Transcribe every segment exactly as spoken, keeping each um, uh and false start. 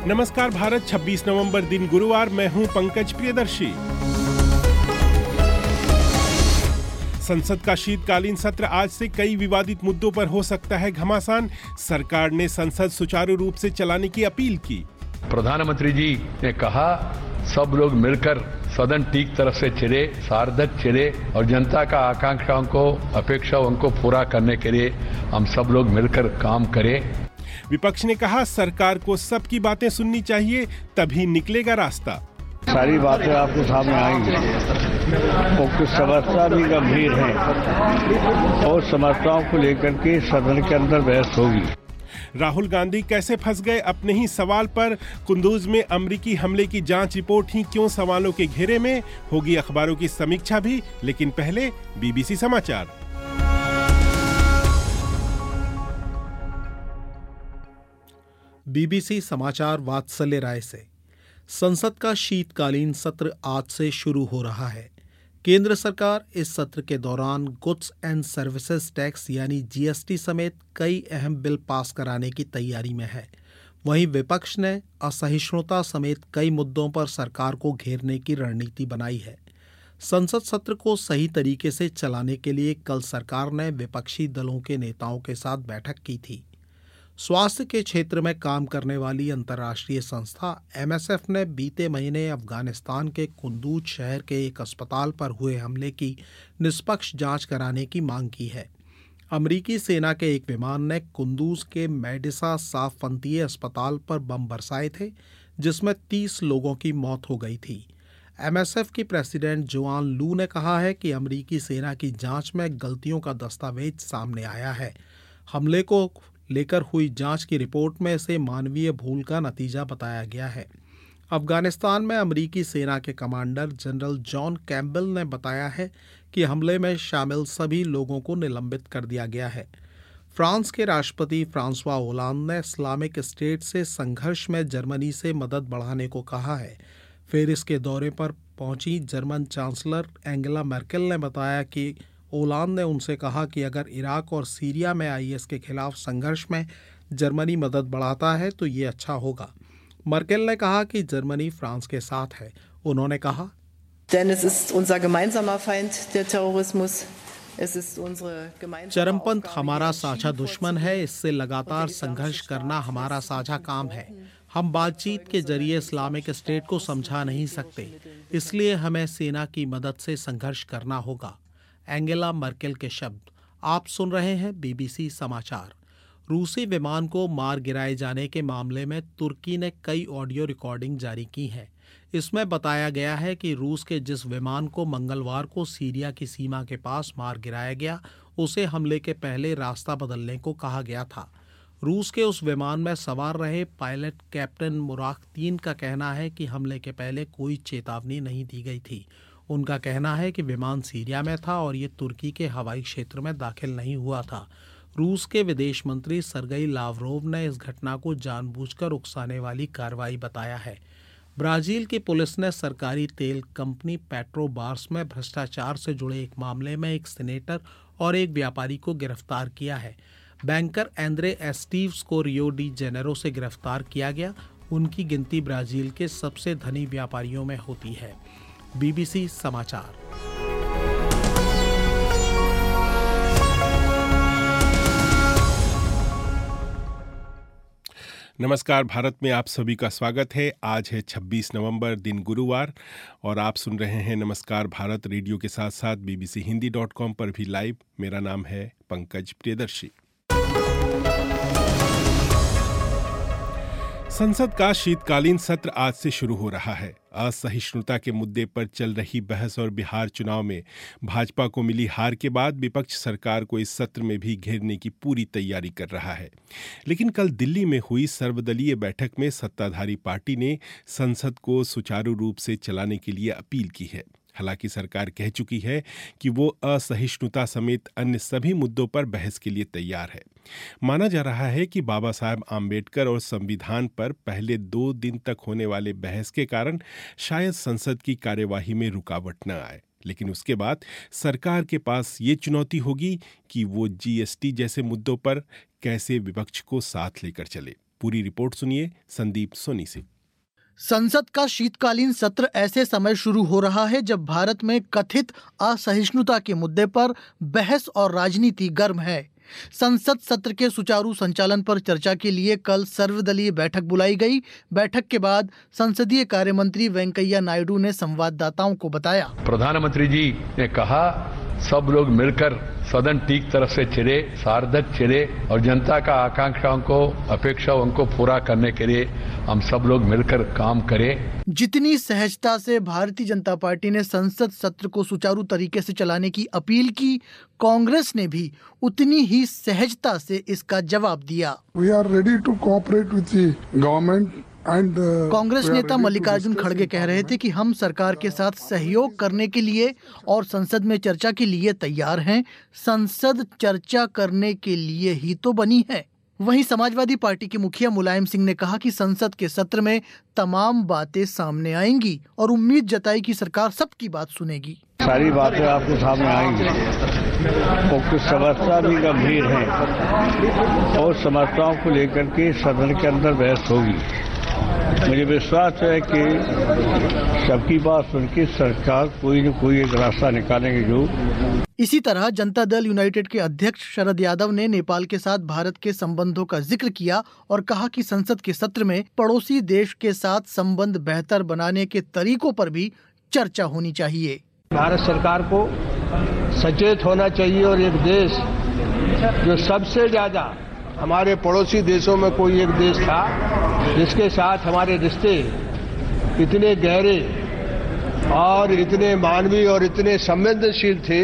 नमस्कार भारत, छब्बीस नवंबर दिन गुरुवार। मैं हूं पंकज प्रियदर्शी। संसद का शीतकालीन सत्र आज से कई विवादित मुद्दों पर हो सकता है घमासान। सरकार ने संसद सुचारू रूप से चलाने की अपील की। प्रधानमंत्री जी ने कहा, सब लोग मिलकर सदन ठीक तरफ से चले, सार्थक चले और जनता का आकांक्षाओं को, अपेक्षाओं को पूरा करने के लिए हम सब लोग मिलकर काम करें। विपक्ष ने कहा, सरकार को सबकी बातें सुननी चाहिए, तभी निकलेगा रास्ता। सारी बातें आपके सामने आएंगी और कुछ समस्या भी गंभीर है और समस्याओं को लेकर के सदन के अंदर बहस होगी। राहुल गांधी कैसे फंस गए अपने ही सवाल पर। कुंदूज में अमेरिकी हमले की जांच रिपोर्ट ही क्यों सवालों के घेरे में। होगी अखबारों की समीक्षा भी, लेकिन पहले बीबीसी समाचार। बीबीसी समाचार वात्सल्य राय से। संसद का शीतकालीन सत्र आज से शुरू हो रहा है। केंद्र सरकार इस सत्र के दौरान गुड्स एंड सर्विसेज टैक्स यानी जीएसटी समेत कई अहम बिल पास कराने की तैयारी में है। वहीं विपक्ष ने असहिष्णुता समेत कई मुद्दों पर सरकार को घेरने की रणनीति बनाई है। संसद सत्र को सही तरीके से चलाने के लिए कल सरकार ने विपक्षी दलों के नेताओं के साथ बैठक की थी। स्वास्थ्य के क्षेत्र में काम करने वाली अंतर्राष्ट्रीय संस्था एमएसएफ ने बीते महीने अफगानिस्तान के कुंदूज शहर के एक अस्पताल पर हुए हमले की निष्पक्ष जांच कराने की मांग की है। अमेरिकी सेना के एक विमान ने कुंदूज के मेडिसा साफवंतीय अस्पताल पर बम बरसाए थे, जिसमें तीस लोगों की मौत हो गई थी। एमएसएफ की प्रेसिडेंट जोआन लू ने कहा है कि अमेरिकी सेना की जांच में गलतियों का दस्तावेज सामने आया है। हमले को लेकर हुई जांच की रिपोर्ट में इसे मानवीय भूल का नतीजा बताया गया है। अफगानिस्तान में अमेरिकी सेना के कमांडर जनरल जॉन कैम्पबेल ने बताया है कि हमले में शामिल सभी लोगों को निलंबित कर दिया गया है। फ्रांस के राष्ट्रपति फ्रांसवा होलांद ने इस्लामिक स्टेट से संघर्ष में जर्मनी से मदद बढ़ाने को कहा है। फिर इसके दौरे पर पहुंची जर्मन चांसलर एंगेला मर्केल ने बताया कि होलांद ने उनसे कहा कि अगर इराक और सीरिया में आईएस के खिलाफ संघर्ष में जर्मनी मदद बढ़ाता है तो ये अच्छा होगा। मर्केल ने कहा कि जर्मनी फ्रांस के साथ है। उन्होंने कहा, चरमपंथ हमारा साझा दुश्मन है, इससे लगातार संघर्ष करना हमारा साझा काम है। हम बातचीत के जरिए इस्लामिक स्टेट को समझा नहीं सकते, इसलिए हमें सेना की मदद से संघर्ष करना होगा। एंगेला मर्केल के शब्द। आप सुन रहे हैं बीबीसी समाचार। रूसी विमान को मार गिराए जाने के मामले में तुर्की ने कई ऑडियो रिकॉर्डिंग जारी की हैं। इसमें बताया गया है कि रूस के जिस विमान को मंगलवार को सीरिया की सीमा के पास मार गिराया गया, उसे हमले के पहले रास्ता बदलने को कहा गया था। रूस के उस विमान में सवार रहे पायलट कैप्टन मुराख्तीन का कहना है कि हमले के पहले कोई चेतावनी नहीं दी गई थी। उनका कहना है कि विमान सीरिया में था और ये तुर्की के हवाई क्षेत्र में दाखिल नहीं हुआ था। रूस के विदेश मंत्री सरगई लावरोव ने इस घटना को जानबूझकर उकसाने वाली कार्रवाई बताया है। ब्राजील की पुलिस ने सरकारी तेल कंपनी पेट्रोबार्स में भ्रष्टाचार से जुड़े एक मामले में एक सीनेटर और एक व्यापारी को गिरफ्तार किया है। बैंकर एंद्रे एस्टीव्स को रियो डी जेनेरो से गिरफ्तार किया गया। उनकी गिनती ब्राजील के सबसे धनी व्यापारियों में होती है। बीबीसी समाचार। नमस्कार भारत में आप सभी का स्वागत है। आज है छब्बीस नवंबर दिन गुरुवार और आप सुन रहे हैं नमस्कार भारत रेडियो के साथ साथ बीबीसी हिंदी डॉट कॉम पर भी लाइव। मेरा नाम है पंकज प्रियदर्शी। संसद का शीतकालीन सत्र आज से शुरू हो रहा है। असहिष्णुता के मुद्दे पर चल रही बहस और बिहार चुनाव में भाजपा को मिली हार के बाद विपक्ष सरकार को इस सत्र में भी घेरने की पूरी तैयारी कर रहा है। लेकिन कल दिल्ली में हुई सर्वदलीय बैठक में सत्ताधारी पार्टी ने संसद को सुचारू रूप से चलाने के लिए अपील की है। हालांकि सरकार कह चुकी है कि वो असहिष्णुता समेत अन्य सभी मुद्दों पर बहस के लिए तैयार है। माना जा रहा है कि बाबा साहब आम्बेडकर और संविधान पर पहले दो दिन तक होने वाले बहस के कारण शायद संसद की कार्यवाही में रुकावट न आए, लेकिन उसके बाद सरकार के पास ये चुनौती होगी कि वो जीएसटी जैसे मुद्दों पर कैसे विपक्ष को साथ लेकर चले। पूरी रिपोर्ट सुनिए संदीप सोनी से। संसद का शीतकालीन सत्र ऐसे समय शुरू हो रहा है जब भारत में कथित असहिष्णुता के मुद्दे पर बहस और राजनीति गर्म है। संसद सत्र के सुचारू संचालन पर चर्चा के लिए कल सर्वदलीय बैठक बुलाई गई। बैठक के बाद संसदीय कार्य मंत्री वेंकैया नायडू ने संवाददाताओं को बताया, प्रधानमंत्री जी ने कहा सब लोग मिलकर सदन ठीक तरफ से चले, सार्थक चले और जनता का आकांक्षाओं को अपेक्षाओं को पूरा करने के लिए हम सब लोग मिलकर काम करें। जितनी सहजता से भारतीय जनता पार्टी ने संसद सत्र को सुचारू तरीके से चलाने की अपील की, कांग्रेस ने भी उतनी ही सहजता से इसका जवाब दिया। We are ready to cooperate with the government. Congress नेता मल्लिकार्जुन खड़गे कह रहे थे कि हम सरकार के साथ सहयोग करने के लिए और संसद में चर्चा के लिए तैयार हैं। संसद चर्चा करने के लिए ही तो बनी है। वहीं समाजवादी पार्टी के मुखिया मुलायम सिंह ने कहा कि संसद के सत्र में तमाम बातें सामने आएंगी और उम्मीद जताई कि सरकार सबकी बात सुनेगी। सारी बातें आपके सामने आएंगी और कुछ समस्या भी गंभीर है और समस्याओं को लेकर के सदन के अंदर बहस होगी। मुझे विश्वास है कि सबकी बात सुन के सरकार कोई न कोई एक रास्ता निकालेंगे। जो इसी तरह जनता दल यूनाइटेड के अध्यक्ष शरद यादव ने नेपाल के साथ भारत के संबंधों का जिक्र किया और कहा कि संसद के सत्र में पड़ोसी देश के साथ संबंध बेहतर बनाने के तरीकों पर भी चर्चा होनी चाहिए। भारत सरकार को सचेत होना चाहिए और एक देश जो सबसे ज्यादा हमारे पड़ोसी देशों में कोई एक देश था जिसके साथ हमारे रिश्ते इतने गहरे और इतने मानवीय और इतने संवेदनशील थे,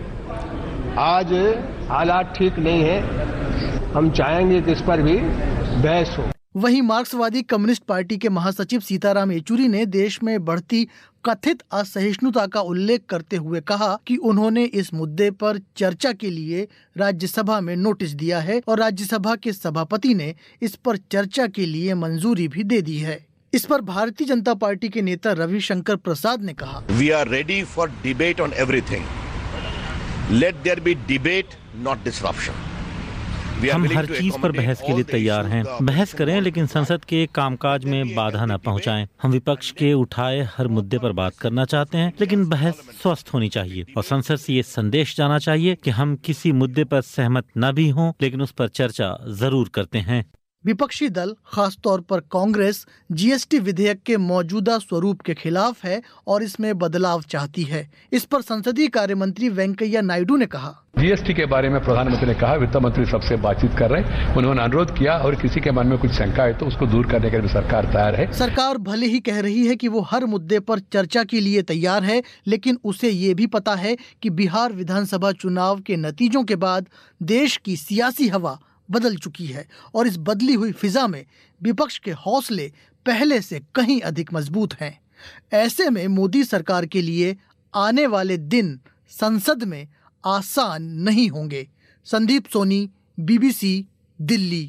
आज हालात ठीक नहीं है। हम चाहेंगे कि इस पर भी बहस हो। वहीं मार्क्सवादी कम्युनिस्ट पार्टी के महासचिव सीताराम येचुरी ने देश में बढ़ती कथित असहिष्णुता का उल्लेख करते हुए कहा कि उन्होंने इस मुद्दे पर चर्चा के लिए राज्यसभा में नोटिस दिया है और राज्यसभा के सभापति ने इस पर चर्चा के लिए मंजूरी भी दे दी है। इस पर भारतीय जनता पार्टी के नेता रविशंकर प्रसाद ने कहा, we are ready for debate on everything, let there be debate not disruption. हम हर चीज पर बहस के लिए तैयार हैं। बहस करें लेकिन संसद के कामकाज में बाधा न पहुंचाएं। हम विपक्ष के उठाए हर मुद्दे पर बात करना चाहते हैं, लेकिन बहस स्वस्थ होनी चाहिए और संसद से ये संदेश जाना चाहिए कि हम किसी मुद्दे पर सहमत न भी हों, लेकिन उस पर चर्चा जरूर करते हैं। विपक्षी दल खासतौर पर कांग्रेस जीएसटी विधेयक के मौजूदा स्वरूप के खिलाफ है और इसमें बदलाव चाहती है। इस पर संसदीय कार्य मंत्री वेंकैया नायडू ने कहा, जीएसटी के बारे में प्रधानमंत्री ने कहा वित्त मंत्री सबसे बातचीत कर रहे हैं। उन्होंने अनुरोध किया और किसी के मन में कुछ शंका है तो उसको दूर करने के लिए सरकार तैयार है। सरकार भले ही कह रही है कि वो हर मुद्दे पर चर्चा के लिए तैयार है, लेकिन उसे ये भी पता है कि बिहार विधानसभा चुनाव के नतीजों के बाद देश की सियासी हवा बदल चुकी है और इस बदली हुई फिजा में विपक्ष के हौसले पहले से कहीं अधिक मजबूत हैं। ऐसे में मोदी सरकार के लिए आने वाले दिन संसद में आसान नहीं होंगे। संदीप सोनी, बीबीसी, दिल्ली।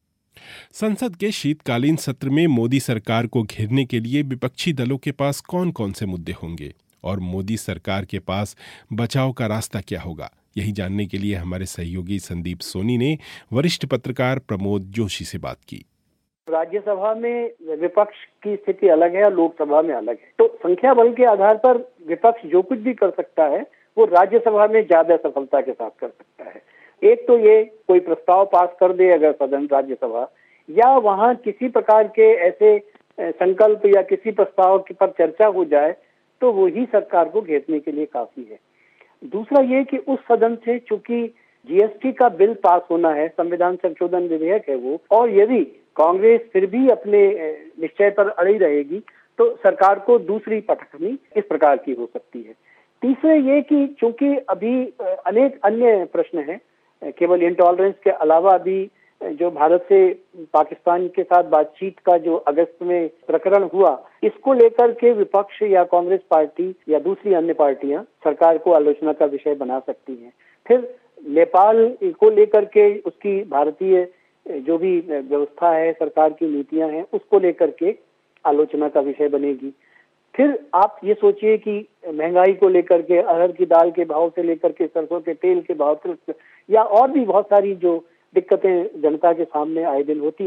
संसद के शीतकालीन सत्र में मोदी सरकार को घेरने के लिए विपक्षी दलों के पास कौन कौन से मुद्दे होंगे और मोदी सरकार के पास बचाव का रास्ता क्या होगा, यही जानने के लिए हमारे सहयोगी संदीप सोनी ने वरिष्ठ पत्रकार प्रमोद जोशी से बात की। राज्यसभा में विपक्ष की स्थिति अलग है और लोकसभा में अलग है, तो संख्या बल के आधार पर विपक्ष जो कुछ भी कर सकता है वो राज्यसभा में ज्यादा सफलता के साथ कर सकता है। एक तो ये कोई प्रस्ताव पास कर दे अगर सदन राज्यसभा, या वहाँ किसी प्रकार के ऐसे संकल्प या किसी प्रस्ताव पर चर्चा हो जाए तो वो ही सरकार को घेरने के लिए काफी है। दूसरा ये कि उस सदन से चूंकि जीएसटी का बिल पास होना है, संविधान संशोधन विधेयक है वो, और यदि कांग्रेस फिर भी अपने निश्चय पर अड़ी रहेगी तो सरकार को दूसरी पटखनी इस प्रकार की हो सकती है। तीसरे ये कि चूंकि अभी अनेक अन्य प्रश्न हैं, केवल इंटॉलरेंस के अलावा अभी जो भारत से पाकिस्तान के साथ बातचीत का जो अगस्त में प्रकरण हुआ, इसको लेकर के विपक्ष या कांग्रेस पार्टी या दूसरी अन्य पार्टियां सरकार को आलोचना का विषय बना सकती हैं। फिर नेपाल को लेकर के उसकी भारतीय जो भी व्यवस्था है, सरकार की नीतियां हैं, उसको लेकर के आलोचना का विषय बनेगी। फिर आप ये सोचिए कि महंगाई को लेकर के, अरहर की दाल के भाव से लेकर के सरसों के तेल के भाव या और भी बहुत सारी जो दिक्कतें जनता के सामने आए दिन होती हैं,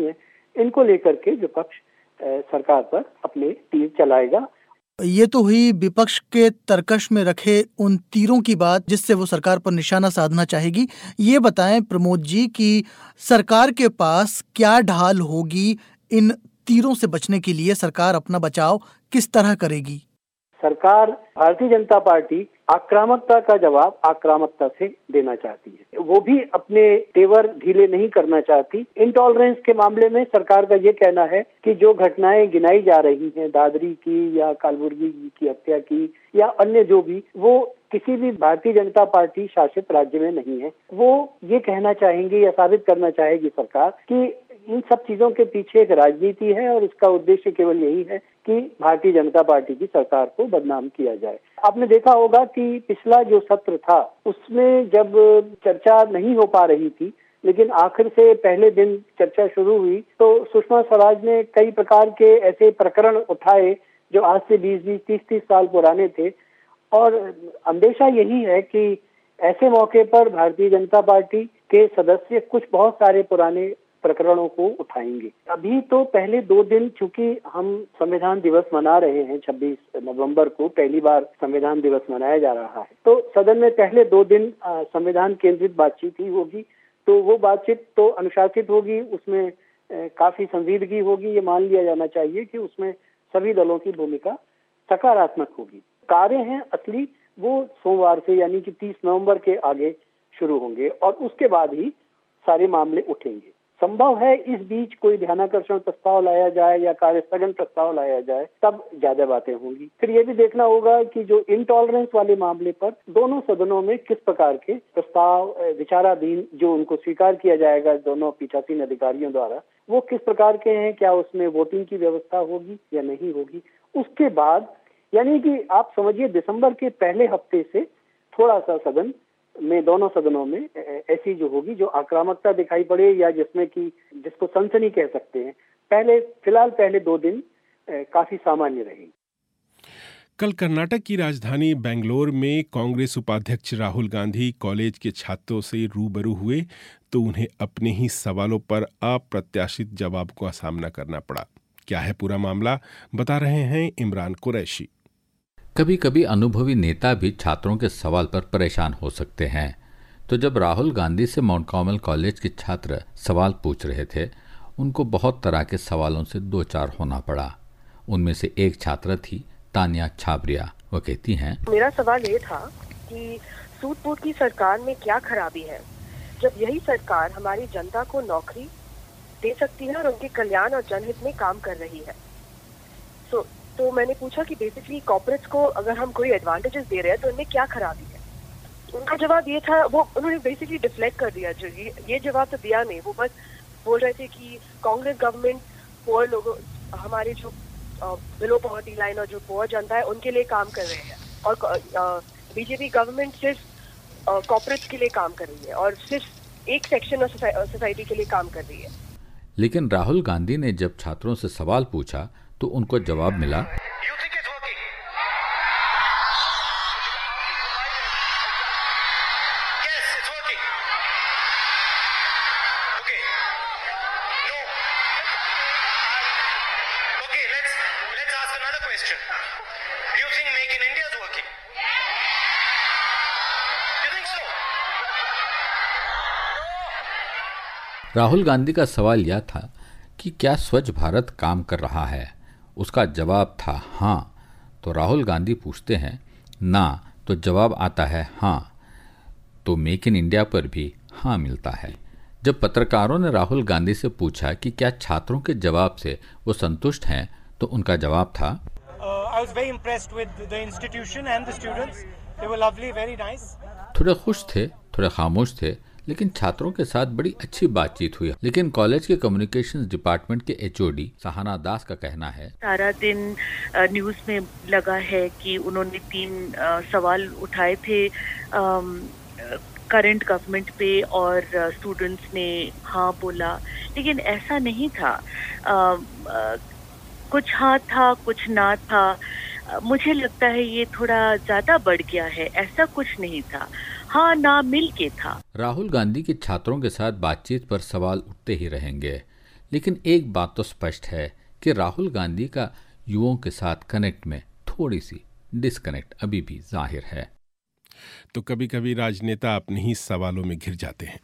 इनको लेकर के विपक्ष सरकार पर अपने तीर चलाएगा। ये तो हुई विपक्ष के तरकश में रखे उन तीरों की बात जिससे वो सरकार पर निशाना साधना चाहेगी। ये बताएं प्रमोद जी कि सरकार के पास क्या ढाल होगी इन तीरों से बचने के लिए, सरकार अपना बचाव किस तरह करेगी? सरकार, भारतीय जनता पार्टी आक्रामकता का जवाब आक्रामकता से देना चाहती है। वो भी अपने तेवर ढीले नहीं करना चाहती। इंटॉलरेंस के मामले में सरकार का ये कहना है कि जो घटनाएं गिनाई जा रही हैं, दादरी की या कालबुर्गी की हत्या की या अन्य जो भी, वो किसी भी भारतीय जनता पार्टी शासित राज्य में नहीं है। वो ये कहना चाहेंगे या साबित करना चाहेगी सरकार कि इन सब चीजों के पीछे एक राजनीति है और इसका उद्देश्य केवल यही है कि भारतीय जनता पार्टी की सरकार को बदनाम किया जाए। आपने देखा होगा कि पिछला जो सत्र था उसमें जब चर्चा नहीं हो पा रही थी, लेकिन आखिर से पहले दिन चर्चा शुरू हुई तो सुषमा स्वराज ने कई प्रकार के ऐसे प्रकरण उठाए जो आज से बीस बीस तीस तीस साल पुराने थे, और अंदेशा यही है कि ऐसे मौके पर भारतीय जनता पार्टी के सदस्य कुछ बहुत सारे पुराने प्रकरणों को उठाएंगे। अभी तो पहले दो दिन, चूंकि हम संविधान दिवस मना रहे हैं, छब्बीस नवंबर को पहली बार संविधान दिवस मनाया जा रहा है, तो सदन में पहले दो दिन संविधान केंद्रित बातचीत ही होगी। तो वो बातचीत तो अनुशासित होगी, उसमें आ, काफी संजीदगी होगी। ये मान लिया जाना चाहिए कि उसमें सभी दलों की भूमिका सकारात्मक होगी। कार्य हैं असली वो सोमवार से यानी कि तीस नवंबर के आगे शुरू होंगे और उसके बाद ही सारे मामले उठेंगे। संभव है इस बीच कोई ध्यानाकर्षण प्रस्ताव लाया जाए या कार्यस्थगन प्रस्ताव लाया जाए, तब ज्यादा बातें होंगी। फिर ये भी देखना होगा कि जो इंटॉलरेंस वाले मामले पर दोनों सदनों में किस प्रकार के प्रस्ताव विचाराधीन जो उनको स्वीकार किया जाएगा दोनों पीठासीन अधिकारियों द्वारा, वो किस प्रकार के हैं, क्या उसमें वोटिंग की व्यवस्था होगी या नहीं होगी। उसके बाद यानी कि आप समझिए दिसंबर के पहले हफ्ते से थोड़ा सा सदन में, दोनों सदनों में ऐसी जो होगी जो आक्रामकता दिखाई पड़े या जिसमें कि जिसको सनसनी कह सकते हैं, पहले फिलहाल पहले दो दिन काफी सामान्य रहेगी। कल कर्नाटक की राजधानी बेंगलोर में कांग्रेस उपाध्यक्ष राहुल गांधी कॉलेज के छात्रों से रूबरू हुए तो उन्हें अपने ही सवालों पर अप्रत्याशित जवाब का सामना करना पड़ा। क्या है पूरा मामला, बता रहे हैं इमरान कुरैशी। कभी कभी अनुभवी नेता भी छात्रों के सवाल पर परेशान हो सकते हैं। तो जब राहुल गांधी से माउंट कार्मेल कॉलेज के छात्र सवाल पूछ रहे थे, उनको बहुत तरह के सवालों से दो चार होना पड़ा। उनमें से एक छात्रा थी तानिया छाबरिया। वो कहती हैं, मेरा सवाल ये था कि सूद बूट की सरकार में क्या खराबी है जब यही सरकार हमारी जनता को नौकरी दे सकती है और उनके कल्याण और जनहित में काम कर रही है। सो तो मैंने पूछा कि बेसिकली कॉर्पोरेट्स को अगर हम कोई एडवांटेजेस दे रहे हैं तो इनमें क्या खराबी है। उनका जवाब ये था, वो उन्होंने बेसिकली डिफ्लेक्ट कर दिया। जो ये, ये जवाब तो दिया नहीं, वो बस बोल रहे थे कि कांग्रेस गवर्नमेंट पुअर लोगों, हमारे जो बिलो पॉवर्टी लाइन और जो पुअर जनता है उनके लिए काम कर रहे हैं, और बीजेपी गवर्नमेंट सिर्फ कॉर्पोरेट्स के लिए काम कर रही है और सिर्फ एक सेक्शन ऑफ सोसाइटी के लिए काम कर रही है। लेकिन राहुल गांधी ने जब छात्रों से सवाल पूछा तो उनको जवाब मिला, राहुल गांधी का सवाल यह था कि क्या स्वच्छ भारत काम कर रहा है। उसका जवाब था हाँ। तो राहुल गांधी पूछते हैं ना, तो जवाब आता है हाँ। तो मेक इन इंडिया पर भी हाँ मिलता है। जब पत्रकारों ने राहुल गांधी से पूछा कि क्या छात्रों के जवाब से वो संतुष्ट हैं, तो उनका जवाब था, I was very impressed with the institution and the students. They were lovely, very nice. थोड़े खुश थे, थोड़े खामोश थे, लेकिन छात्रों के साथ बड़ी अच्छी बातचीत हुई। लेकिन कॉलेज के कम्युनिकेशंस डिपार्टमेंट के एचओडी सहाना दास का कहना है, सारा दिन न्यूज में लगा है कि उन्होंने तीन सवाल उठाए थे करंट गवर्नमेंट पे और स्टूडेंट्स ने हाँ बोला, लेकिन ऐसा नहीं था। आ, आ, कुछ हाँ था, कुछ ना था। मुझे लगता है ये थोड़ा ज्यादा बढ़ गया है, ऐसा कुछ नहीं था, हाँ ना मिल के था। राहुल गांधी के छात्रों के साथ बातचीत पर सवाल उठते ही रहेंगे, लेकिन एक बात तो स्पष्ट है कि राहुल गांधी का युवाओं के साथ कनेक्ट में थोड़ी सी डिस्कनेक्ट अभी भी जाहिर है। तो कभी कभी राजनेता अपने ही सवालों में घिर जाते हैं।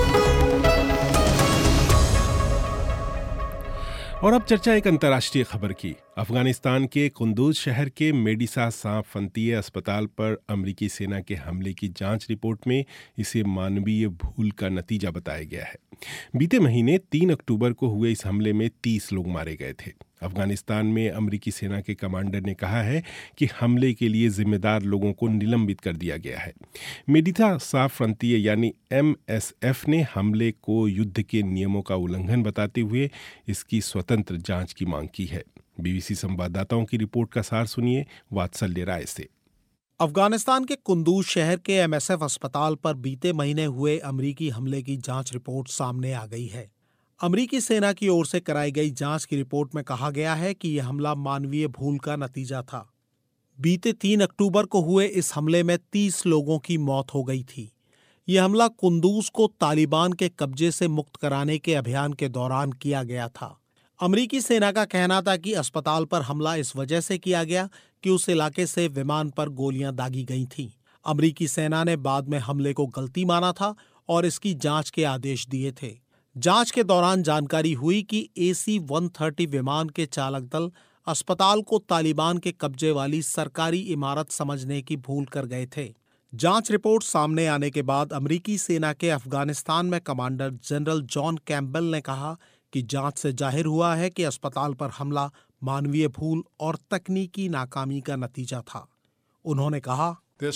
और अब चर्चा एक अंतर्राष्ट्रीय खबर की। अफगानिस्तान के कुंदूज शहर के मेडिसा सांप फंतिये अस्पताल पर अमेरिकी सेना के हमले की जांच रिपोर्ट में इसे मानवीय भूल का नतीजा बताया गया है। बीते महीने तीन अक्टूबर को हुए इस हमले में तीस लोग मारे गए थे। अफगानिस्तान में अमेरिकी सेना के कमांडर ने कहा है कि हमले के लिए जिम्मेदार लोगों को निलंबित कर दिया गया है। मेडिसा सांप फंतिये यानी एम एस एफ ने हमले को युद्ध के नियमों का उल्लंघन बताते हुए इसकी स्वतंत्र जांच की मांग की है। बीबीसी संवाददाताओं की रिपोर्ट का सार सुनिए वात्सल्य राय से। अफगानिस्तान के कुंदूज शहर के एम एस एफ अस्पताल पर बीते महीने हुए अमेरिकी हमले की जांच रिपोर्ट सामने आ गई है। अमेरिकी सेना की ओर से कराई गई जांच की रिपोर्ट में कहा गया है कि यह हमला मानवीय भूल का नतीजा था। बीते तीन अक्टूबर को हुए इस हमले में तीस लोगों की मौत हो गई थी। यह हमला कुंदूज को तालिबान के कब्जे से मुक्त कराने के अभियान के दौरान किया गया था। अमेरिकी सेना का कहना था कि अस्पताल पर हमला इस वजह से किया गया कि उस इलाके से विमान पर गोलियां दागी गई थीं। अमेरिकी सेना ने बाद में हमले को गलती माना था और इसकी जांच के आदेश दिए थे। जांच के दौरान जानकारी हुई कि ए सी एक सौ तीस विमान के चालक दल अस्पताल को तालिबान के कब्जे वाली सरकारी इमारत समझने की भूल कर गए थे। जांच रिपोर्ट सामने आने के बाद अमेरिकी सेना के अफगानिस्तान में कमांडर जनरल जॉन कैम्पबेल ने कहा कि जांच से जाहिर हुआ है कि अस्पताल पर हमला मानवीय भूल और तकनीकी नाकामी का नतीजा था। उन्होंने कहा,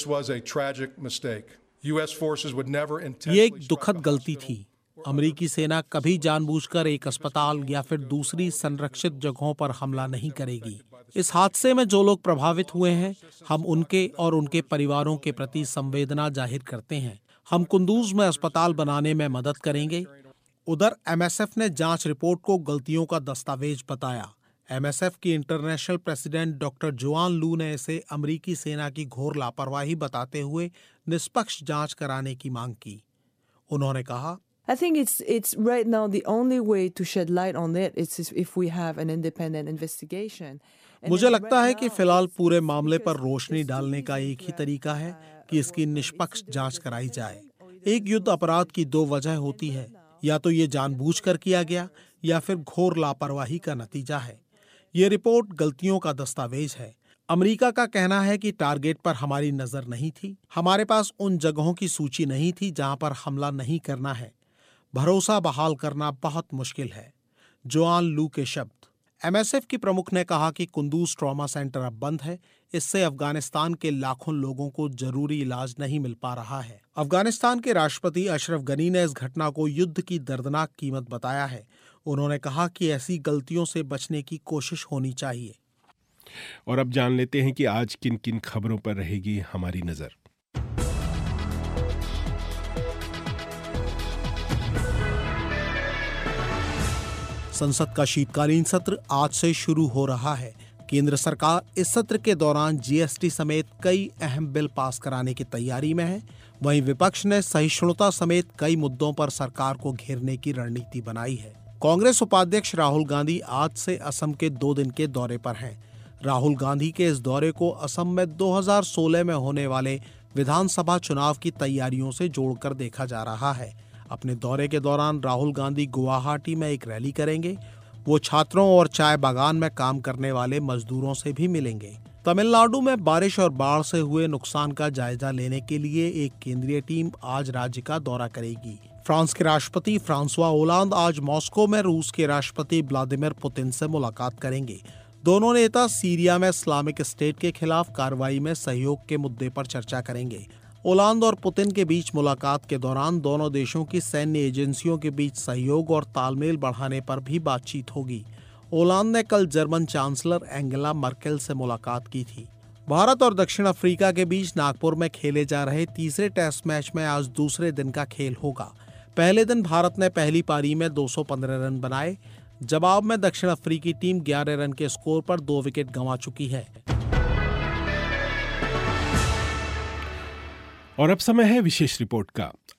ये एक दुखद गलती थी। अमेरिकी सेना कभी जानबूझकर एक अस्पताल या फिर दूसरी संरक्षित जगहों पर हमला नहीं करेगी। इस हादसे में जो लोग प्रभावित हुए हैं, हम उनके और उनके परिवारों के प्रति संवेदना जाहिर करते हैं। हम कुंदूज में अस्पताल बनाने में मदद करेंगे। उधर एम एस एफ ने जांच रिपोर्ट को गलतियों का दस्तावेज बताया। एम एस एफ की international president doctor Joanne Liu ने इसे अमेरिकी सेना की घोर लापरवाही बताते हुए निष्पक्ष जांच कराने की मांग की। उन्होंने कहा, I think it's it's right now the only way to shed light on it is if we have an independent investigation. मुझे लगता है कि फिलहाल पूरे मामले पर रोशनी डालने का एक ही तरीका है कि इसकी निष्पक्ष जांच कराई जाए। एक युद्ध अपराध की दो वजह होती है, या तो ये जानबूझकर किया गया या फिर घोर लापरवाही का नतीजा है। ये रिपोर्ट गलतियों का दस्तावेज है। अमेरिका का कहना है कि टारगेट पर हमारी नजर नहीं थी। हमारे पास उन जगहों की सूची नहीं थी जहां पर हमला नहीं करना है। भरोसा बहाल करना बहुत मुश्किल है। जोआन लू के शब्द। एम एस एफ की प्रमुख ने कहा कि कुंदूज ट्रॉमा सेंटर अब बंद है। इससे अफगानिस्तान के लाखों लोगों को जरूरी इलाज नहीं मिल पा रहा है। अफगानिस्तान के राष्ट्रपति अशरफ गनी ने इस घटना को युद्ध की दर्दनाक कीमत बताया है। उन्होंने कहा कि ऐसी गलतियों से बचने की कोशिश होनी चाहिए। और अब जान लेते हैं कि आज किन किन खबरों पर रहेगी हमारी नजर। संसद का शीतकालीन सत्र आज से शुरू हो रहा है। केंद्र सरकार इस सत्र के दौरान जी एस टी समेत कई अहम बिल पास कराने की तैयारी में है। वहीं विपक्ष ने सहिष्णुता समेत कई मुद्दों पर सरकार को घेरने की रणनीति बनाई है। कांग्रेस उपाध्यक्ष राहुल गांधी आज से असम के दो दिन के दौरे पर हैं। राहुल गांधी के इस दौरे को असम में दो हज़ार सोलह में होने वाले विधानसभा चुनाव की तैयारियों से जोड़कर देखा जा रहा है। अपने दौरे के दौरान राहुल गांधी गुवाहाटी में एक रैली करेंगे। वो छात्रों और चाय बागान में काम करने वाले मजदूरों से भी मिलेंगे। तमिलनाडु में बारिश और बाढ़ से हुए नुकसान का जायजा लेने के लिए एक केंद्रीय टीम आज राज्य का दौरा करेगी। फ्रांस के राष्ट्रपति फ्रांसवा ओलांद आज मॉस्को में रूस के राष्ट्रपति व्लादिमीर पुतिन से मुलाकात करेंगे। दोनों नेता सीरिया में इस्लामिक स्टेट के खिलाफ कार्रवाई में सहयोग के मुद्दे पर चर्चा करेंगे। ओलांद और पुतिन के बीच मुलाकात के दौरान दोनों देशों की सैन्य एजेंसियों के बीच सहयोग और तालमेल बढ़ाने पर भी बातचीत होगी। ओलांद ने कल जर्मन चांसलर एंगेला मर्केल से मुलाकात की थी। भारत और दक्षिण अफ्रीका के बीच नागपुर में खेले जा रहे तीसरे टेस्ट मैच में आज दूसरे दिन का खेल होगा। पहले दिन भारत ने पहली पारी में दो सौ पंद्रह रन बनाए। जवाब में दक्षिण अफ्रीकी टीम ग्यारह रन के स्कोर पर दो विकेट गंवा चुकी है। और अब समय है विशेष रिपोर्ट का।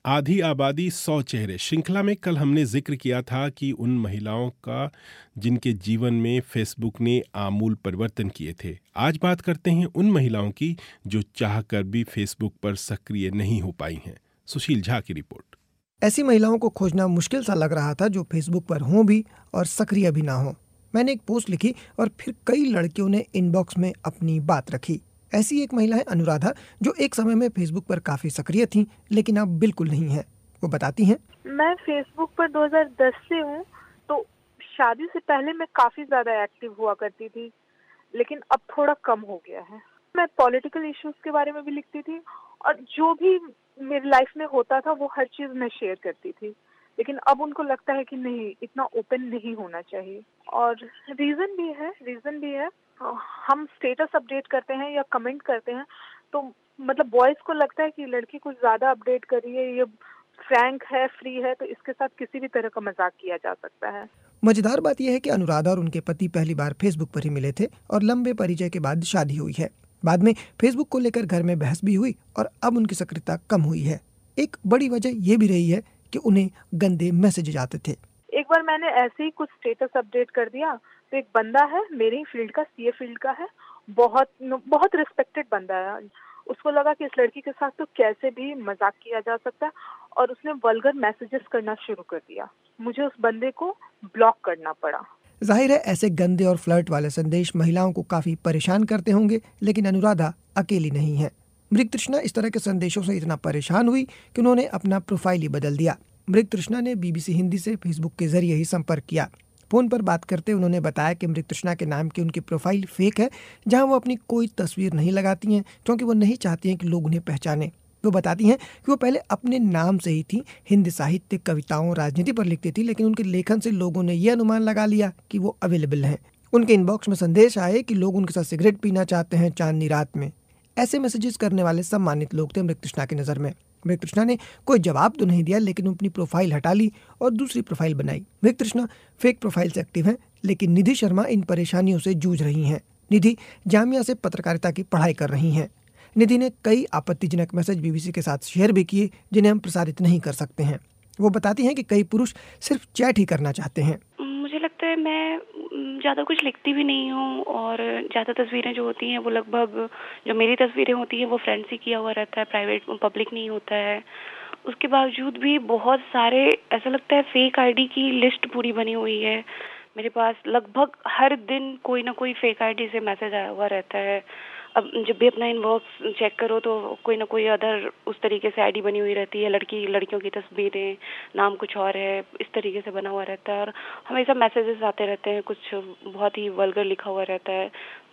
आधी आबादी सौ चेहरे श्रृंखला में कल हमने जिक्र किया था कि उन महिलाओं का जिनके जीवन में फेसबुक ने आमूल परिवर्तन किए थे। आज बात करते हैं उन महिलाओं की जो चाहकर भी फेसबुक पर सक्रिय नहीं हो पाई हैं। सुशील झा की रिपोर्ट। ऐसी महिलाओं को खोजना मुश्किल सा लग रहा था जो फेसबुक पर हों भी और सक्रिय भी ना हो। मैंने एक पोस्ट लिखी और फिर कई लड़कियों ने इनबॉक्स में अपनी बात रखी। ऐसी एक महिला है अनुराधा, जो एक समय में फेसबुक पर काफी सक्रिय थी लेकिन अब बिल्कुल नहीं है। वो बताती हैं, मैं फेसबुक पर दो हज़ार दस से हूँ, तो शादी से पहले मैं काफी ज्यादा एक्टिव हुआ करती थी, लेकिन अब थोड़ा कम हो गया है। मैं पॉलिटिकल इश्यूज के बारे में भी लिखती थी और जो भी मेरी लाइफ में होता था वो हर चीज मैं शेयर करती थी, लेकिन अब उनको लगता है कि नहीं, इतना ओपन नहीं होना चाहिए। और रीजन भी है रीजन भी है हम स्टेटस अपडेट करते हैं या कमेंट करते हैं तो मतलब बॉयज को लगता है कि लड़की कुछ ज्यादा अपडेट कर रही है, ये फ्रैंक है, फ्री है, तो इसके साथ किसी भी तरह का मजाक किया जा सकता है। मजेदार बात यह है कि अनुराधा और उनके पति पहली बार फेसबुक पर ही मिले थे और लंबे परिचय के बाद शादी हुई है। बाद में फेसबुक को लेकर घर में बहस भी हुई और अब उनकी सक्रियता कम हुई है। एक बड़ी वजह ये भी रही है कि उन्हें गंदे मैसेज आते थे। एक बार मैंने ऐसे ही कुछ स्टेटस अपडेट कर दिया तो एक बंदा है मेरे ही फील्ड का, सीए फील्ड का है, बहुत बहुत रिस्पेक्टेड बंदा है, उसको लगा कि इस लड़की के साथ तो कैसे भी मजाक किया जा सकता है और उसने वल्गर मैसेजेस करना शुरू कर दिया। मुझे उस बंदे को ब्लॉक करना पड़ा। जाहिर है ऐसे गंदे और फ्लर्ट वाले संदेश महिलाओं को काफी परेशान करते होंगे, लेकिन अनुराधा अकेली नहीं है। मृगतृष्णा इस तरह के संदेशों से इतना परेशान हुई कि उन्होंने अपना प्रोफाइल ही बदल दिया। मृगतृष्णा ने बीबीसी हिंदी से फेसबुक के जरिए ही संपर्क किया। फोन पर बात करते उन्होंने बताया कि मृगतृष्णा के नाम की उनकी प्रोफाइल फेक है, जहां वो अपनी कोई तस्वीर नहीं लगाती हैं क्योंकि वो नहीं चाहती हैं कि लोग उन्हें पहचाने। वो बताती हैं कि वो पहले अपने नाम से ही थी, हिंदी साहित्य, कविताओं, राजनीति पर लिखती थी, लेकिन उनके लेखन से लोगों ने ये अनुमान लगा लिया कि वो अवेलेबल हैं। उनके इनबॉक्स में संदेश आए कि लोग उनके साथ सिगरेट पीना चाहते हैं चांदनी रात में। ऐसे मैसेजेस करने वाले सम्मानित लोग थे मृगतृष्णा की नज़र में। मृगतृष्णा ने कोई जवाब तो नहीं दिया, लेकिन अपनी प्रोफाइल हटा ली और दूसरी प्रोफाइल बनाई। मृगतृष्णा फेक प्रोफाइल से एक्टिव हैं, लेकिन निधि शर्मा इन परेशानियों से जूझ रही हैं। निधि जामिया से पत्रकारिता की पढ़ाई कर रही हैं। निधि ने कई आपत्तिजनक मैसेज बीबीसी के साथ शेयर भी किए जिन्हें हम प्रसारित नहीं कर सकते हैं। वो बताती हैं कि कई पुरुष सिर्फ चैट ही करना चाहते हैं। मुझे लगता है मैं ज़्यादा कुछ लिखती भी नहीं हूँ और ज़्यादा तस्वीरें जो होती हैं वो लगभग जो मेरी तस्वीरें होती हैं वो फ्रेंड्स ही किया हुआ रहता है, प्राइवेट पब्लिक नहीं होता है। उसके बावजूद भी बहुत सारे ऐसा लगता है फेक आईडी की लिस्ट पूरी बनी हुई है। मेरे पास लगभग हर दिन कोई ना कोई फेक आईडी से मैसेज आया हुआ रहता है। अब जब भी अपना इनबॉक्स चेक करो तो कोई ना कोई अदर उस तरीके से आईडी बनी हुई रहती है। लड़की लड़कियों की तस्वीरें, नाम कुछ और है, इस तरीके से बना हुआ रहता है और हमेशा मैसेजेस आते रहते हैं, कुछ बहुत ही वल्गर लिखा हुआ रहता है,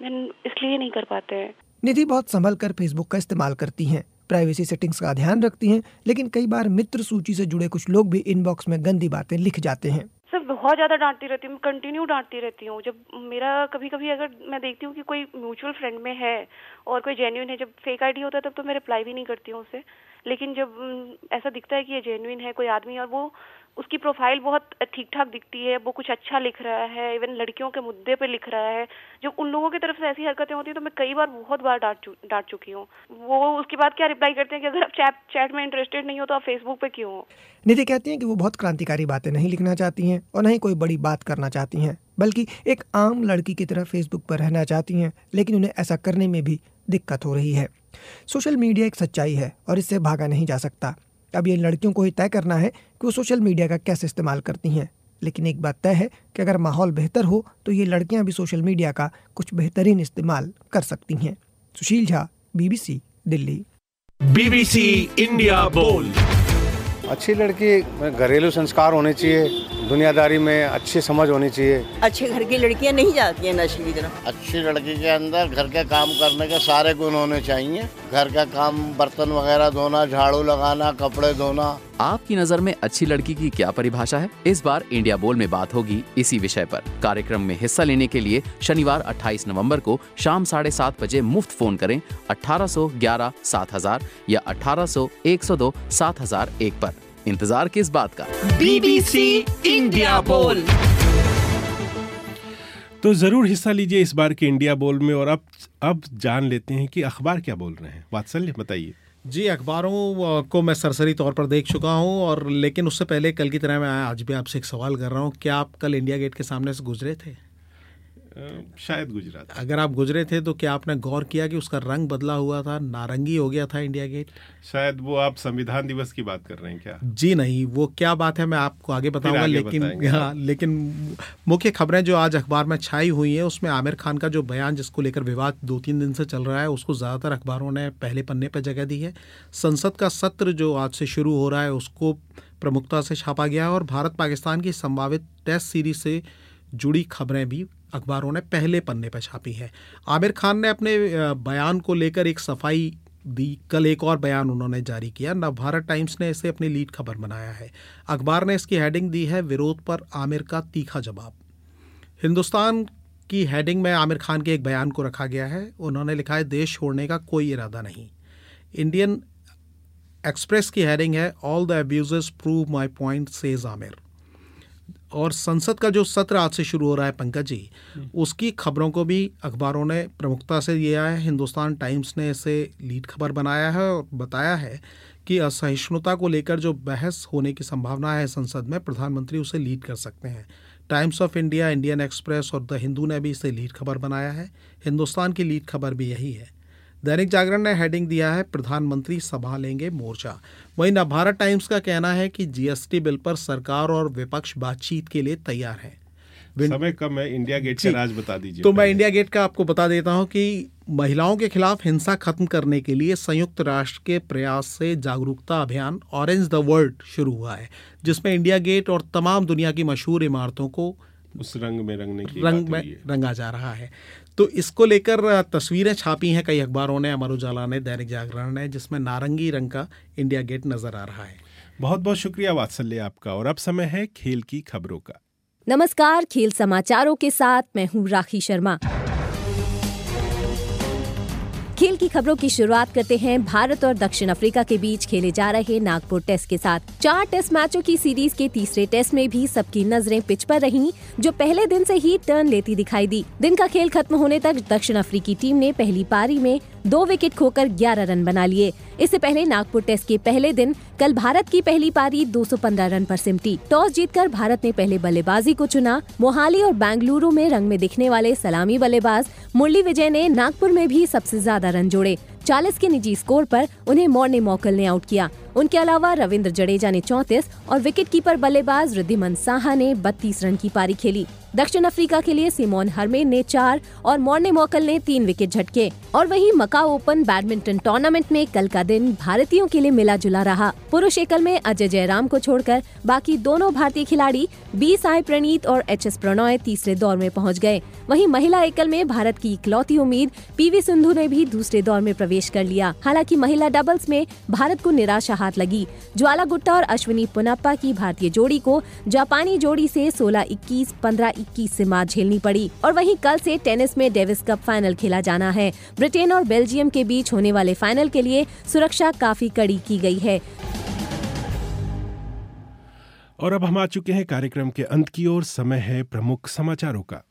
इसलिए नहीं कर पाते हैं। निधि बहुत संभल कर फेसबुक का इस्तेमाल करती हैं, प्राइवेसी सेटिंग्स का ध्यान रखती हैं, लेकिन कई बार मित्र सूची से जुड़े कुछ लोग भी इनबॉक्स में गंदी बातें लिख जाते हैं। सर बहुत ज़्यादा डांटती रहती हूँ, कंटिन्यू डांटती रहती हूँ। जब मेरा कभी कभी अगर मैं देखती हूँ कि कोई म्यूचुअल फ्रेंड में है और कोई जेन्युइन है, जब फेक आईडी होता है तब तो मैं रिप्लाई भी नहीं करती हूँ उसे, लेकिन जब ऐसा दिखता है कि ये जेन्युइन है कोई आदमी और वो उसकी प्रोफाइल बहुत ठीक ठाक दिखती है, वो कुछ अच्छा लिख रहा है, इवन लड़कियों के मुद्दे पे लिख रहा है, जब उन लोगों की तरफ से ऐसी हरकतें होती हैं तो मैं कई बार बहुत बार डांट चु, डांट चुकी हूँ। वो उसके बाद क्या रिप्लाई करते हैं कि अगर आप चैट चैट में इंटरेस्टेड नहीं हो तो आप फेसबुक पे क्यों हो। निधि कहती हैं कि वो बहुत क्रांतिकारी बातें नहीं लिखना चाहती हैं और न ही कोई बड़ी बात करना चाहती हैं, बल्कि एक आम लड़की की तरह फेसबुक पर रहना चाहती हैं, लेकिन उन्हें ऐसा करने में भी दिक्कत हो रही है। सोशल मीडिया एक सच्चाई है और इससे भागा नहीं जा सकता। अब ये लड़कियों को ही तय करना है कि वो सोशल मीडिया का कैसे इस्तेमाल करती हैं, लेकिन एक बात तय है कि अगर माहौल बेहतर हो तो ये लड़कियां भी सोशल मीडिया का कुछ बेहतरीन इस्तेमाल कर सकती हैं। Sushil Jha, BBC Delhi. BBC India बोल। अच्छी लड़की घरेलू संस्कार होने चाहिए, दुनियादारी में अच्छी समझ होनी चाहिए। अच्छे घर की लड़कियां नहीं जाती हैं नशे की तरफ। अच्छी लड़की के अंदर घर का काम करने के सारे गुण होने चाहिए। घर का काम, बर्तन वगैरह धोना, झाड़ू लगाना, कपड़े धोना। आपकी नज़र में अच्छी लड़की की क्या परिभाषा है? इस बार इंडिया बोल में बात होगी इसी विषय पर। कार्यक्रम में हिस्सा लेने के लिए शनिवार अट्ठाईस नवंबर को शाम साढ़े सात बजे मुफ्त फोन करें अठारह सौ ग्यारह सात हजार या अठारह सौ एक सौ दो सात हजार एक पर। इंतजार किस बात का? बीबीसी इंडिया बोल। तो जरूर हिस्सा लीजिए इस बार के इंडिया बोल में। और अब अब जान लेते हैं कि अखबार क्या बोल रहे हैं। वात्सल्य बताइए। जी, अखबारों को मैं सरसरी तौर पर देख चुका हूं, और लेकिन उससे पहले कल की तरह मैं आज भी आपसे एक सवाल कर रहा हूं। क्या आप कल इंडिया गेट के सामने से गुजरे थे? शायद गुजरा था। अगर आप गुजरे थे तो क्या आपने गौर किया कि उसका रंग बदला हुआ था, नारंगी हो गया था इंडिया गेट? शायद वो आप संविधान दिवस की बात कर रहे हैं क्या? जी नहीं, वो क्या बात है मैं आपको आगे बताऊंगा, लेकिन हाँ, लेकिन मुख्य खबरें जो आज अखबार में छाई हुई है उसमें आमिर खान का जो बयान जिसको लेकर विवाद दो तीन दिन से चल रहा है, उसको ज़्यादातर अखबारों ने पहले पन्ने पर जगह दी है। संसद का सत्र जो आज से शुरू हो रहा है उसको प्रमुखता से छापा गया है, और भारत पाकिस्तान की संभावित टेस्ट सीरीज से जुड़ी खबरें भी अखबारों ने पहले पन्ने पर छापी है। आमिर खान ने अपने बयान को लेकर एक सफाई दी। कल एक और बयान उन्होंने जारी किया। नवभारत टाइम्स ने इसे अपनी लीड खबर बनाया है। अखबार ने इसकी हेडिंग दी है, विरोध पर आमिर का तीखा जवाब। हिंदुस्तान की हेडिंग में आमिर खान के एक बयान को रखा गया है। उन्होंने लिखा है, देश छोड़ने का कोई इरादा नहीं। इंडियन एक्सप्रेस की हेडिंग है, all the abuses prove my point says Aamir. और संसद का जो सत्र आज से शुरू हो रहा है पंकज जी, उसकी खबरों को भी अखबारों ने प्रमुखता से लिया है। हिंदुस्तान टाइम्स ने इसे लीड खबर बनाया है और बताया है कि असहिष्णुता को लेकर जो बहस होने की संभावना है संसद में, प्रधानमंत्री उसे लीड कर सकते हैं। Times of India, Indian Express और द हिंदू ने भी इसे लीड खबर बनाया है। हिंदुस्तान की लीड खबर भी यही है। दैनिक जागरण ने हेडिंग दिया है, प्रधानमंत्री संभालेंगे मोर्चा। वहीं नवभारत टाइम्स का कहना है कि जीएसटी बिल पर सरकार और विपक्ष बातचीत के लिए तैयार है। समय कम है, इंडिया गेट का राज बता दीजिए। तो मैं इंडिया गेट का आपको बता देता हूं कि महिलाओं के खिलाफ हिंसा खत्म करने के लिए संयुक्त राष्ट्र के प्रयास से जागरूकता अभियान ऑरेंज द वर्ल्ड शुरू हुआ है, जिसमें इंडिया गेट और तमाम दुनिया की मशहूर इमारतों को उस रंग में रंगने की रंग में रंगा जा रहा है। तो इसको लेकर तस्वीरें छापी हैं कई अखबारों ने, अमर उजाला ने, दैनिक जागरण ने, जिसमें नारंगी रंग का इंडिया गेट नजर आ रहा है। बहुत बहुत शुक्रिया वात्सल्य आपका। और अब समय है खेल की खबरों का। नमस्कार, खेल समाचारों के साथ मैं हूँ राखी शर्मा। खेल की खबरों की शुरुआत करते हैं भारत और दक्षिण अफ्रीका के बीच खेले जा रहे नागपुर टेस्ट के साथ। चार टेस्ट मैचों की सीरीज के तीसरे टेस्ट में भी सबकी नजरें पिच पर रहीं, जो पहले दिन से ही टर्न लेती दिखाई दी। दिन का खेल खत्म होने तक दक्षिण अफ्रीकी टीम ने पहली पारी में दो विकेट खोकर ग्यारह रन बना लिए। इससे पहले नागपुर टेस्ट के पहले दिन कल भारत की पहली पारी दो सौ पंद्रह रन पर सिमटी। टॉस जीतकर भारत ने पहले बल्लेबाजी को चुना। मोहाली और बेंगलुरु में रंग में दिखने वाले सलामी बल्लेबाज मुरली विजय ने नागपुर में भी सबसे ज्यादा रन जोड़े। चालीस के निजी स्कोर पर उन्हें मॉर्ने मॉकल ने आउट किया। उनके अलावा रविंद्र जडेजा ने चौंतीस और विकेटकीपर बल्लेबाज रिद्धिमान साहा ने बत्तीस रन की पारी खेली। दक्षिण अफ्रीका के लिए सिमोन हरमेन ने चार और मॉर्ने मॉकल ने तीन विकेट झटके। और वहीं मकाऊ ओपन बैडमिंटन टूर्नामेंट में कल का दिन भारतीयों के लिए मिला जुला रहा। पुरुष एकल में अजय जयराम को छोड़कर बाकी दोनों भारतीय खिलाड़ी बी साई प्रणीत और एच एस प्रणॉय तीसरे दौर में पहुंच गए। वहीं महिला एकल में भारत की इकलौती उम्मीद पीवी सिंधु ने भी दूसरे दौर में प्रवेश कर लिया। हालांकि महिला डबल्स में भारत को निराशा हाथ लगी। ज्वाला गुट्टा और अश्विनी पुनप्पा की भारतीय जोड़ी को जापानी जोड़ी से सोलह इक्कीस, पंद्रह इक्कीस से मात झेलनी पड़ी। और वहीं कल से टेनिस में डेविस कप फाइनल खेला जाना है। ब्रिटेन और बेल्जियम के बीच होने वाले फाइनल के लिए सुरक्षा काफी कड़ी की गई है। और अब हम आ चुके हैं कार्यक्रम के अंत की ओर। समय है प्रमुख समाचारों का।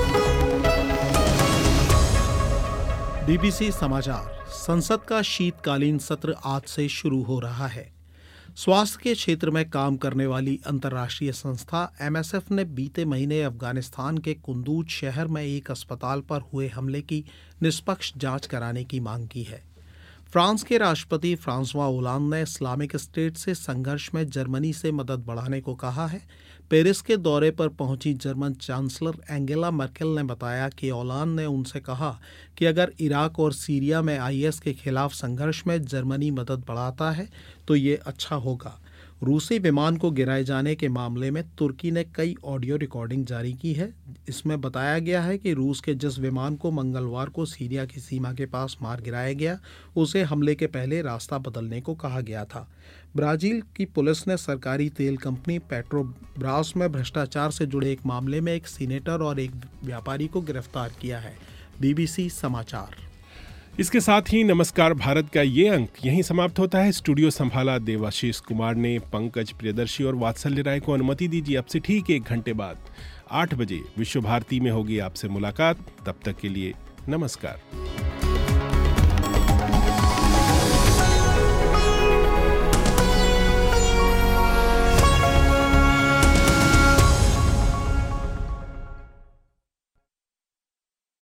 बीबीसी समाचार। संसद का शीतकालीन सत्र आज से शुरू हो रहा है। स्वास्थ्य के क्षेत्र में काम करने वाली अंतर्राष्ट्रीय संस्था एमएसएफ ने बीते महीने अफगानिस्तान के कुंदूज शहर में एक अस्पताल पर हुए हमले की निष्पक्ष जांच कराने की मांग की है। फ्रांस के राष्ट्रपति फ्रांसवा ओलांद ने इस्लामिक स्टेट से संघर्ष में जर्मनी से मदद बढ़ाने को कहा है। पेरिस के दौरे पर पहुंची जर्मन चांसलर एंगेला मर्केल ने बताया कि ओलांद ने उनसे कहा कि अगर इराक और सीरिया में आईएस के खिलाफ संघर्ष में जर्मनी मदद बढ़ाता है तो ये अच्छा होगा। रूसी विमान को गिराए जाने के मामले में तुर्की ने कई ऑडियो रिकॉर्डिंग जारी की है। इसमें बताया गया है कि रूस के जिस विमान को मंगलवार को सीरिया की सीमा के पास मार गिराया गया, उसे हमले के पहले रास्ता बदलने को कहा गया था। ब्राजील की पुलिस ने सरकारी तेल कंपनी पेट्रोब्रास में भ्रष्टाचार से जुड़े एक मामले में एक सीनेटर और एक व्यापारी को गिरफ्तार किया है। बीबीसी समाचार। इसके साथ ही नमस्कार भारत का ये अंक यहीं समाप्त होता है। स्टूडियो संभाला देवाशीष कुमार ने। पंकज प्रियदर्शी और वात्सल्य राय को अनुमति दीजिए अब से ठीक एक घंटे बाद आठ बजे विश्व भारती में होगी आपसे मुलाकात। तब तक के लिए नमस्कार।